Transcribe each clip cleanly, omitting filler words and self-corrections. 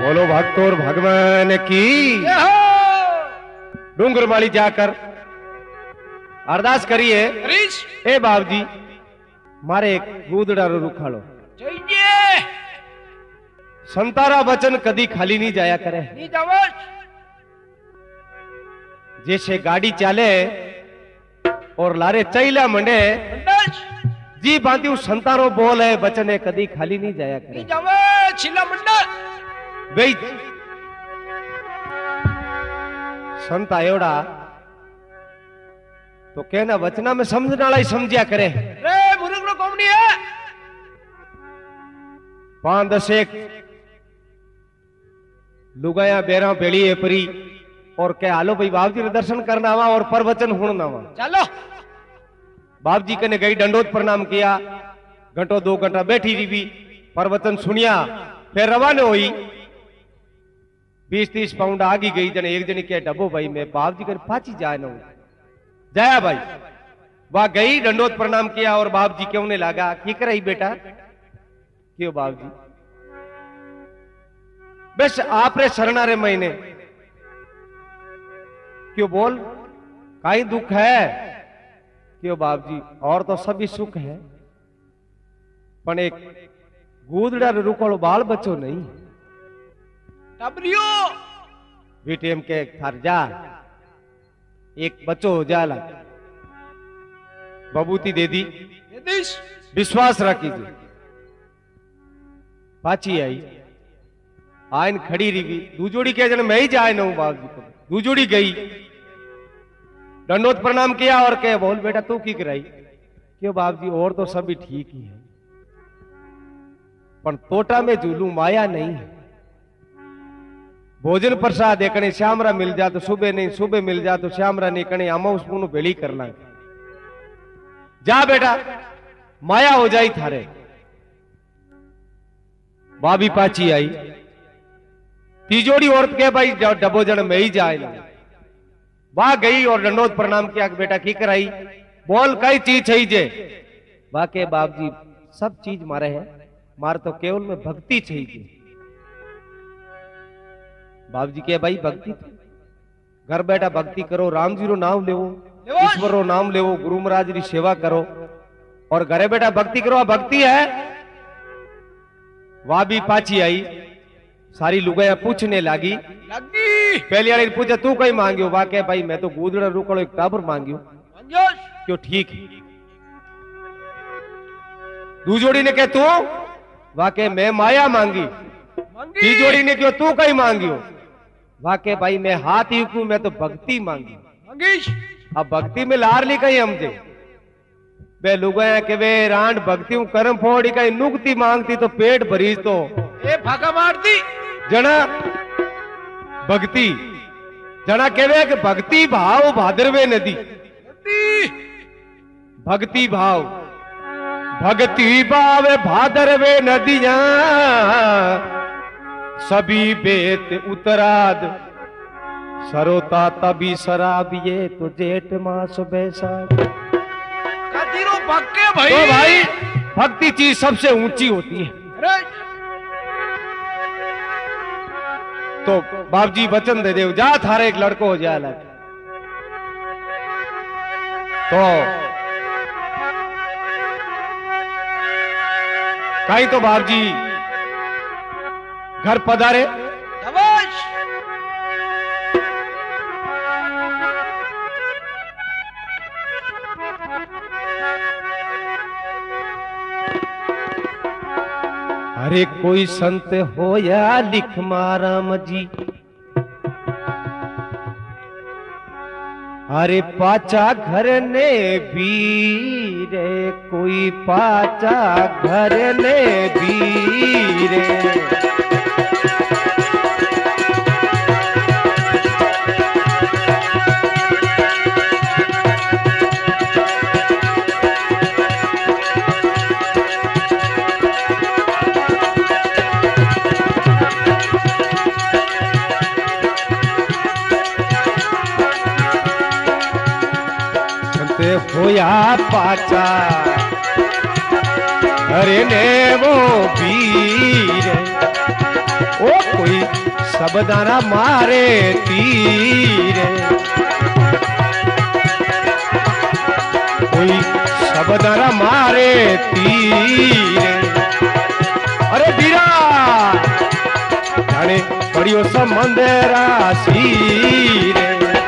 बोलो भक्त और भगवान की। डूंगर माली जाकर अरदास करिए। ए बाप जी मारे एक गूदड़ा रो रुखाड़ो संतारा वचन कदी खाली नहीं जाया करे। जैसे गाड़ी चाले और लारे चैला मंडे जी बांधी उस संतारो बोल है वचन है कदी खाली नहीं जाया करे। भाई संता एवड़ा तो कहना वचना में समझने वाला ही समझा करे। रे मुरुग नो कोमनी है 5-10 एक लुगाया बेरा बेड़ी है परी और कह आलो भाई बाप जी ने दर्शन करना आवा और प्रवचन होना आवा। चलो बाप जी कने गई दंडोत प्रणाम किया घंटो 2 घंटा बैठी रही प्रवचन सुनिया फिर रवाना हुई 20-30 पाउंड आगी गई जने एक जने क्या डबो भाई मैं बाप जी कर पाची जाए ना जाया भाई वह गई दंडोत प्रणाम किया और बाप जी क्यों ने लगा की कराई बेटा क्यों बाप जी बस आपरे शरणारे महीने क्यों बोल काई दुख है क्यों बाप जी और तो सभी सुख है पण एक गूदड़ा रुकोड़ो बाल बच्चो नहीं बीटीएम के थार जा एक बच्चो हो जाला बबूती दे दी विश्वास रखी जी पाची आई आयन खड़ी रही दूजोड़ी के जन मैं ही जाए ना हूं बाप जी को दूजोड़ी गई दंडोत प्रणाम किया और कहे बोल बेटा तू की कराई क्यों बाप जी और तो सभी ठीक ही है पर तोटा में झूलू माया नहीं है। भोजन प्रसाद एकने श्यामरा मिल जा तो सुबह नहीं सुबह मिल जा तो श्यामरा नहीं कने आमा उसको भेड़ी करना जा बेटा माया हो जाई थारे। बाबी पाची आई तीजोड़ी औरत के भाई डबो जन में ही जाए ना वहां गई और दंडोत प्रणाम किया बेटा की कराई बोल कई चीज चाहिए वाके बाप जी सब चीज मारे है मार तो केवल में भक्ति चाहिए। बाप जी के भाई भक्ति घर बैठा भक्ति करो राम जी रो नाम लेवो ईश्वर रो नाम लेवो गुरु महाराज की सेवा करो और घरे बैठा भक्ति करो भक्ति है। वह भी पाची आई सारी लुगाया पूछने लगी पहली वाली पूछा तू कहीं मांगियो वाके भाई मैं तो गूदड़ा रुकड़ो एक टाबर मांगियो क्यों ठीक दूजोड़ी ने कह तू वाके मैं माया मांगी तीजोड़ी ने क्यों तू कहीं मांगियो वाके भाई मैं हाथ ही क्यों मैं तो भक्ति मांगी अब भक्ति में लार ली कहीं हमसे वे लुगाया के वे रांड भक्ति कर्म फोड़ी कहीं नुकती मांगती तो पेट भरीज तो ए भागा मारती जना भक्ति जना कहवे कि भक्ति भाव भादरवे नदी भक्ति भाव भक्ति भाव भादरवे नदियां सभी बेत उत्तराद सरोता तभी शराबिये तो जेठ मास बैसाख पक्के भाई तो भाई भक्ति चीज सबसे ऊंची होती है। तो बाप जी वचन दे दे जा थारे एक लड़को हो जाए तो कहीं तो बाप जी घर पधारे अरे कोई संत हो या लिख माराम जी अरे पाचा घर ने बीरे कोई पाचा घर ने बीरे होया पाचा अरे ने वो वीर ओ कोई सबदाना मारे तीर, कोई सबदाना मारे तीर। अरे बीरा जाने पड़ियो समंदर सीर।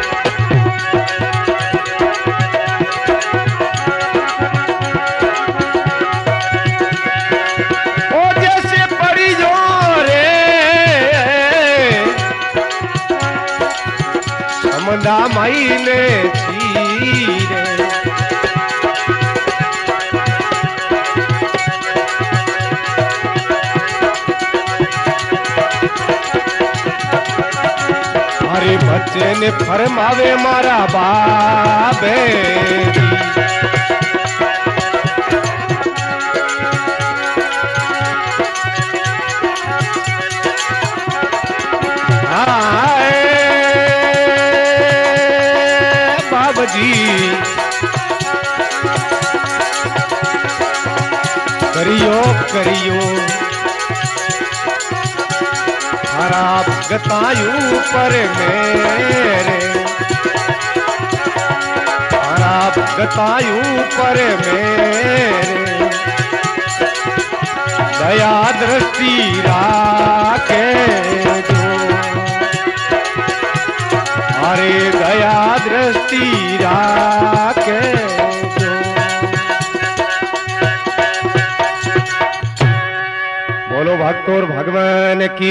मंदा माई ने चीरे, अरे बच्चे ने फरमावे मारा बाबे, जी करियो करियो खराब गतायू पर मेरे, खराब गतायू पर मेरे, दया दृष्टि राखे जो, अरे दया दृष्टि राखे जो। बोलो भक्त और भगवान की।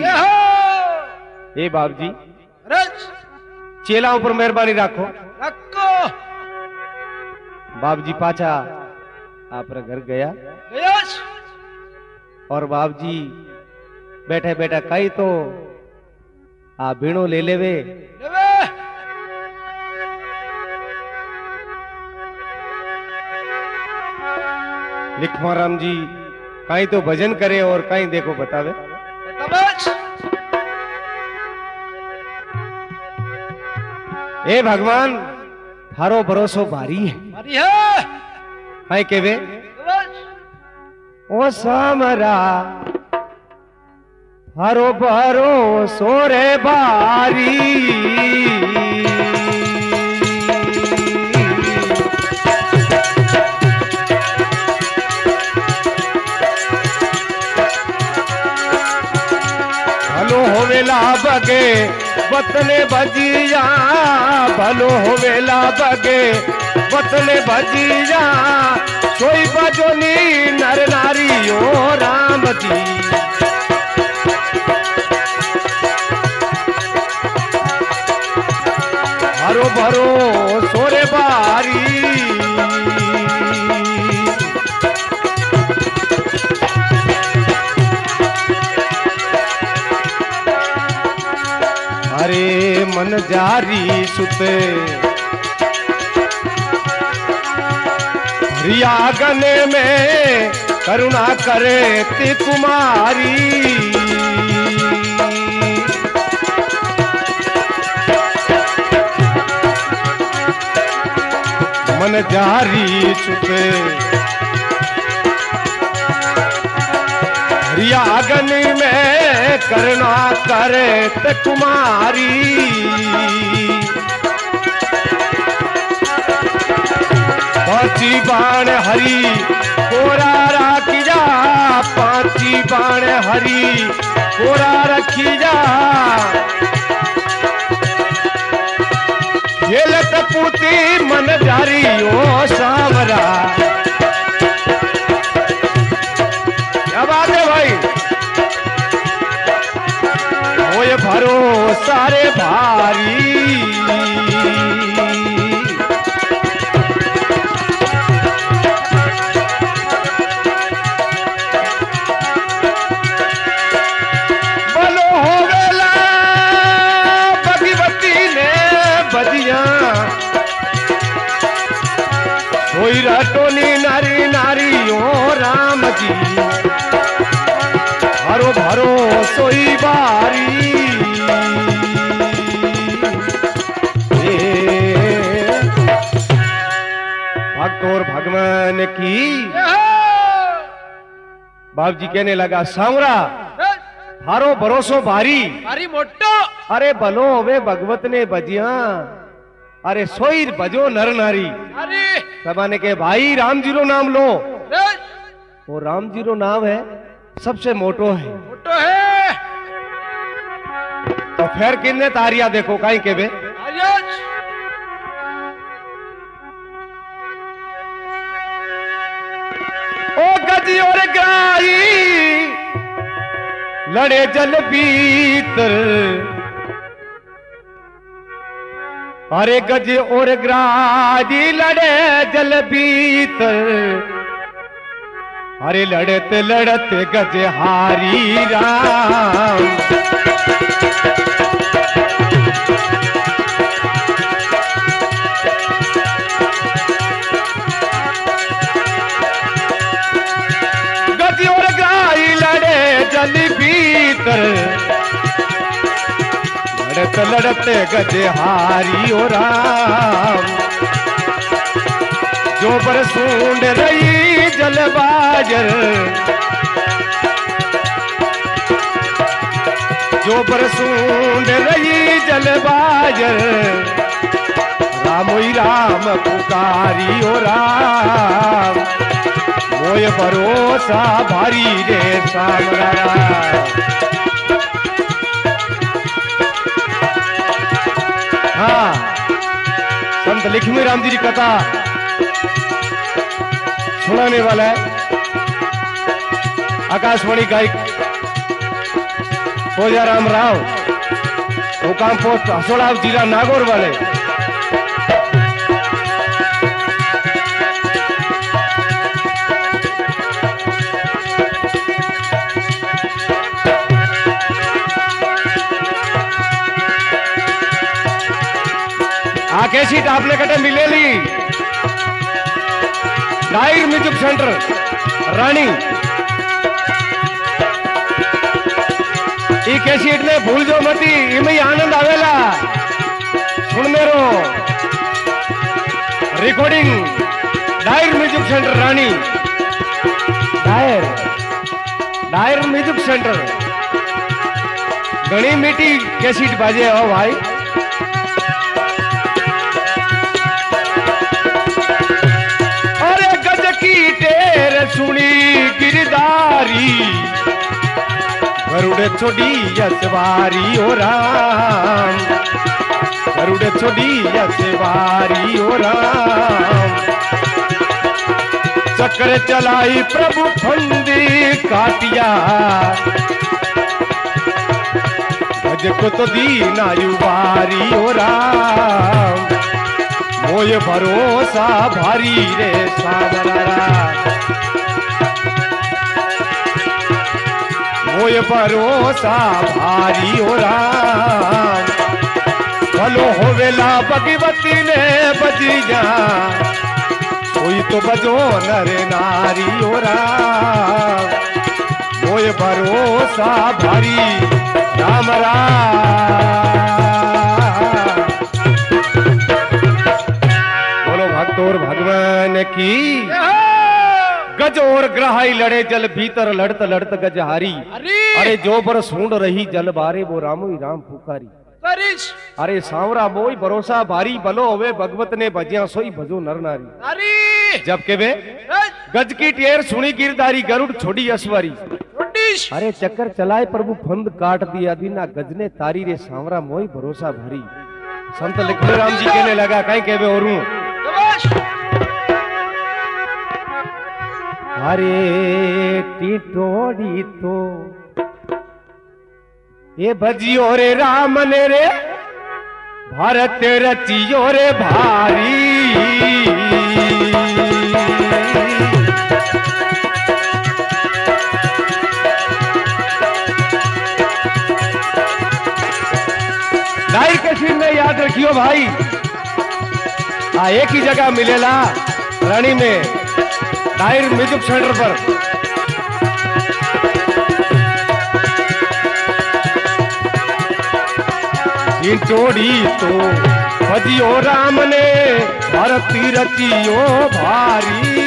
ए बाप जी चेलाओं पर मेहरबानी रखो रखो। बाप जी पाचा आप घर गया और बाप जी बैठे बैठा कई तो आ बीणो ले लेवे। लिखमाराम जी कहीं तो भजन करे और कहीं देखो बतावे। ए भगवान थारो भरोसो भारी है, भारी है। कहीं केवे ओ सामरा थारो भरोसो रे भारी, होवेला बगे बतने भजिया, भलो होवेला बगे बतने भजिया, सोई बजोनी नर नारी ओ राम जी। हरो भरो सोरे बारी, अरे मन जारी सुते रियागने में करुणा करे ती कुमारी, मन जारी सुते रियागन में करुणा करे ते कुमारी, पांची बाण हरी कोरा राखी जा, पांची बाण हरी कोरा रखी जा, खेलत पूती मन जारी ओ सावरा। क्या बात है भाई, होए भरोसा रे भारी, बोलो होवेला भगवती ने बदिया, कोई रटोनी नारी नारी ओ राम जी, हरो भरो सोई बारी, भक्त और भगवान की। बाप जी कहने लगा सांवरा हारो भरोसो भारी भारी मोटो। अरे भलो होवे भगवत ने भजिया अरे सोई भजो नर नारी। अरे सबाने के भाई राम जी रो नाम लो। रे वो राम जी रो नाम है सबसे मोटो है। मोटो है तो फिर किन्ने तारिया देखो काई के बे आर्यज। ओ गजी और गाई लड़े जल भीतर अरे गज और ग्राजी लड़े जल भीतर अरे लड़त लड़त गज हारी राम। गज और ग्राई लड़े जल भीतर लड़त लड़त गज हारी ओ राम। जो बरसूंड रही जलबाजर जो बरसूंड रही जलबाजर रामोई राम पुकारी ओ राम। मोय भरोसा भारी रे सामरा। हाँ संत लक्ष्मी राम जी की कथा सुनाने वाला है आकाशवाणी गायक खोजाराम राव, मुकाम पोस्ट हसोड़ा, जिला नागौर वाले। कैसी आपने कटे मिलेली डायर म्यूजिक सेंटर रानी ई कैसेट ने भूल जो मती इमें आनंद आवेला। सुन मेरो रिकॉर्डिंग डायर म्यूजिक सेंटर रानी डायर म्यूजिक सेंटर घनी मीठी कैसेट बाजे हो भाई। सुनी गिरदारी गरुड़ छोड़ी यसवारी ओ राम। गरुड़ छोड़ी यसवारी ओ राम। चक्र चलाई प्रभु फंदी काटिया गज को तो दीना युवारी ओ राम। मोय भरोसा भारी रे सामरा। मोय भरोसा भारी ओ राम। भलो होवेला भगवती ने बजिया कोई तो बजो नर नारी ओ राम। मोय भरोसा भारी राम राम। बोलो भक्त और भगवान की। गज और ग्रहाई लड़े जल भीतर लड़त लड़त गज हारी। अरे जो बर सूंड रही जल बारे वो रामोई राम पुकारी। अरे सांवरा मोई भरोसा भारी भलो होवे भगवत ने भजिया सोई भजो नर नारी। जब के वे गज की टेर सुनी गिरदारी गरुड़ छोड़ी असवारी। अरे चक्कर चलाए प्रभु फंद काट दिया दीना गज ने तारी रे सांवरा मोई भरोसा भारी। संत लक्ष्मी राम जी कहने लगा कहीं कहवे और अरे टिटोड़ी तो ये भजियो रे राम ने रे भारत रचियो रे भारी। डायर के सीन में याद रखियो भाई। एक ही जगह मिलेला रानी में डायर म्यूजिक सेंटर पर। टोड़ी तो भजियो राम ने भारती रचियो भारी।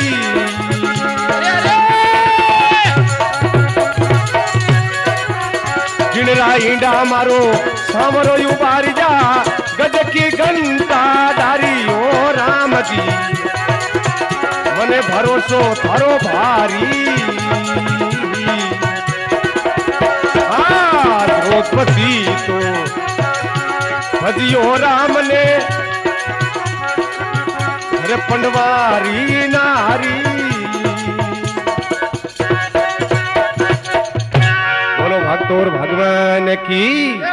मीणरा ईंडा मारो सामरो यू बारी जा गज की घंटा धारी ओ राम जी मने भरोसो थारो भारी हाँ द्रौपदी तो भजियो राम ने अरे पंडवारी नारी बोलो भक्त और भगवान की